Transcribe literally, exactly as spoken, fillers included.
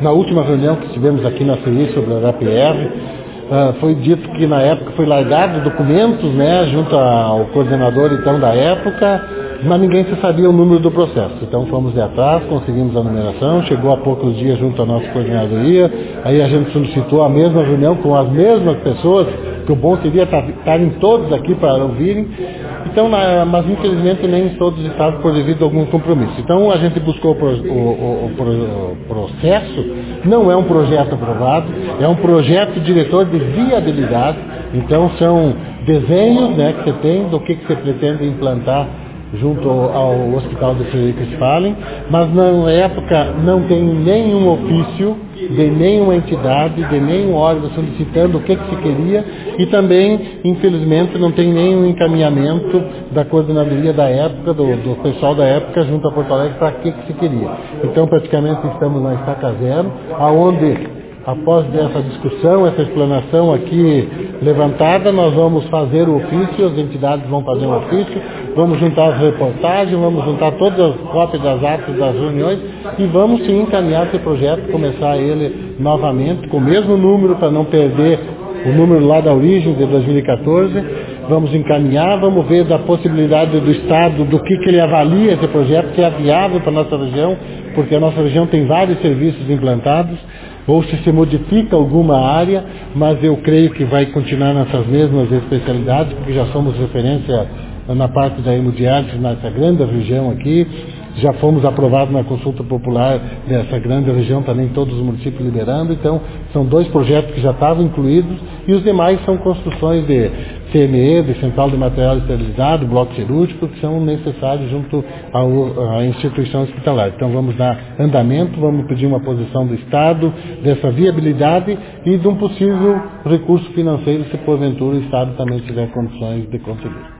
Na última reunião que tivemos aqui na C I sobre a H P R, uh, foi dito que na época foi largado documentos, né, junto ao coordenador então da época, mas ninguém se sabia o número do processo. Então fomos de atrás, conseguimos a numeração, chegou há poucos dias junto à nossa coordenadoria, aí a gente solicitou a mesma reunião com as mesmas pessoas, que o bom seria estarem todos aqui para ouvirem, então, na, mas infelizmente nem todos estavam por devido a algum compromisso. Então a gente buscou o, o, o, o processo, não é um projeto aprovado, é um projeto diretor de viabilidade, então são desenhos, né, que você tem do que, que você pretende implantar junto ao Hospital de Frederico Westphalen, mas na época não tem nenhum ofício de nenhuma entidade, de nenhum órgão solicitando o que, que se queria e também, infelizmente, não tem nenhum encaminhamento da coordenadoria da época, do, do pessoal da época junto a Porto Alegre para o que, que se queria. Então, praticamente estamos na estaca zero, aonde após essa discussão, essa explanação aqui levantada, nós vamos fazer o ofício, as entidades vão fazer o ofício, vamos juntar as reportagens, vamos juntar todas as cópias das atas das reuniões e vamos sim encaminhar esse projeto, começar ele novamente com o mesmo número para não perder o número lá da origem de dois mil e quatorze. Vamos encaminhar, vamos ver da possibilidade do Estado, do que, que ele avalia esse projeto, se é viável para a nossa região, porque a nossa região tem vários serviços implantados, ou se se modifica alguma área, mas eu creio que vai continuar nessas mesmas especialidades, porque já somos referência na parte da hemodiálise nessa grande região aqui, já fomos aprovados na consulta popular dessa grande região, também todos os municípios liberando, então são dois projetos que já estavam incluídos e os demais são construções de C M E, de Central de Material Esterilizado, bloco cirúrgico, que são necessários junto ao, à instituição hospitalar. Então vamos dar andamento, vamos pedir uma posição do Estado, dessa viabilidade e de um possível recurso financeiro, se porventura o Estado também tiver condições de conseguir.